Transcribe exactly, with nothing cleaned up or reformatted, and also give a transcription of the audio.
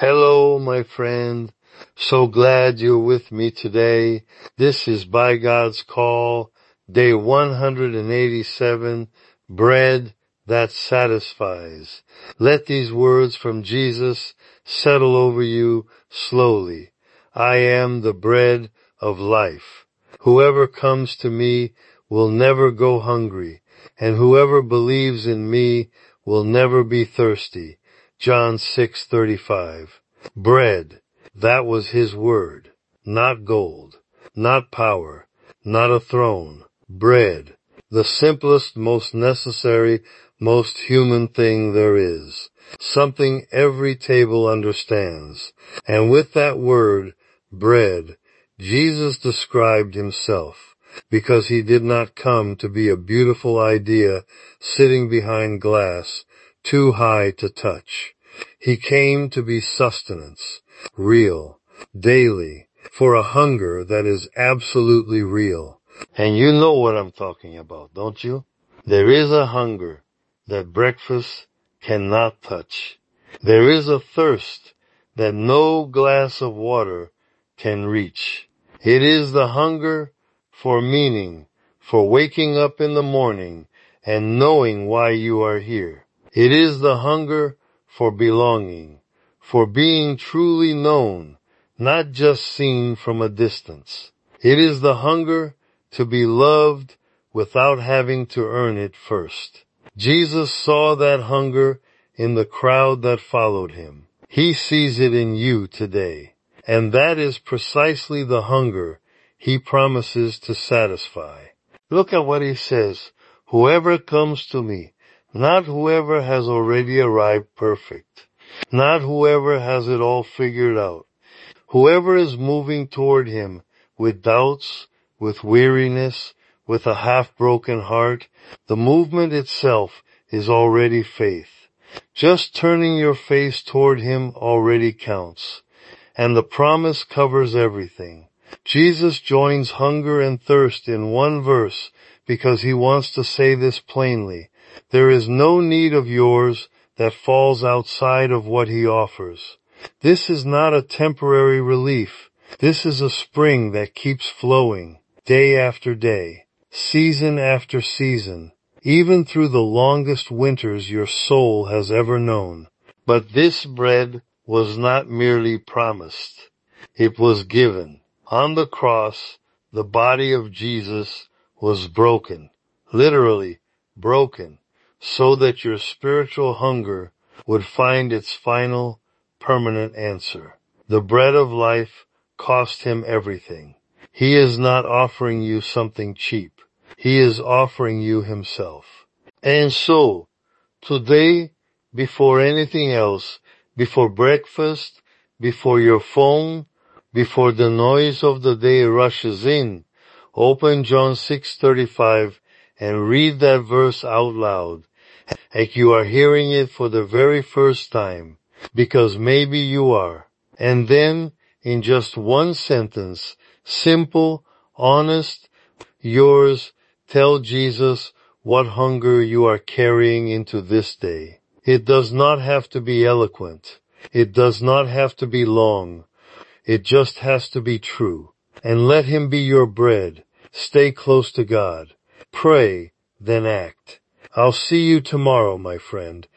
Hello, my friend. So glad you're with me today. This is By God's Call, day one hundred eighty-seven, Bread That Satisfies. Let these words from Jesus settle over you slowly. I am the bread of life. Whoever comes to me will never go hungry, and whoever believes in me will never be thirsty. John six thirty-five. Bread, that was his word. Not gold, not power, not a throne. Bread, the simplest, most necessary, most human thing there is. Something every table understands. And with that word, bread, Jesus described himself, because he did not come to be a beautiful idea sitting behind glass, too high to touch. He came to be sustenance, real, daily, for a hunger that is absolutely real. And you know what I'm talking about, don't you? There is a hunger that breakfast cannot touch. There is a thirst that no glass of water can reach. It is the hunger for meaning, for waking up in the morning and knowing why you are here. It is the hunger for belonging, for being truly known, not just seen from a distance. It is the hunger to be loved without having to earn it first. Jesus saw that hunger in the crowd that followed him. He sees it in you today. And that is precisely the hunger he promises to satisfy. Look at what he says. Whoever comes to me, not whoever has already arrived perfect, not whoever has it all figured out. Whoever is moving toward him with doubts, with weariness, with a half-broken heart, the movement itself is already faith. Just turning your face toward him already counts. And the promise covers everything. Jesus joins hunger and thirst in one verse because he wants to say this plainly. There is no need of yours that falls outside of what he offers. This is not a temporary relief. This is a spring that keeps flowing day after day, season after season, even through the longest winters your soul has ever known. But this bread was not merely promised. It was given. On the cross, the body of Jesus was broken, literally broken, so that your spiritual hunger would find its final, permanent answer. The bread of life cost him everything. He is not offering you something cheap. He is offering you himself. And so, today, before anything else, before breakfast, before your phone, before the noise of the day rushes in, open John six thirty-five and read that verse out loud, like you are hearing it for the very first time, because maybe you are. And then, in just one sentence, simple, honest, yours, tell Jesus what hunger you are carrying into this day. It does not have to be eloquent. It does not have to be long. It just has to be true. And let him be your bread. Stay close to God. Pray, then act. I'll see you tomorrow, my friend.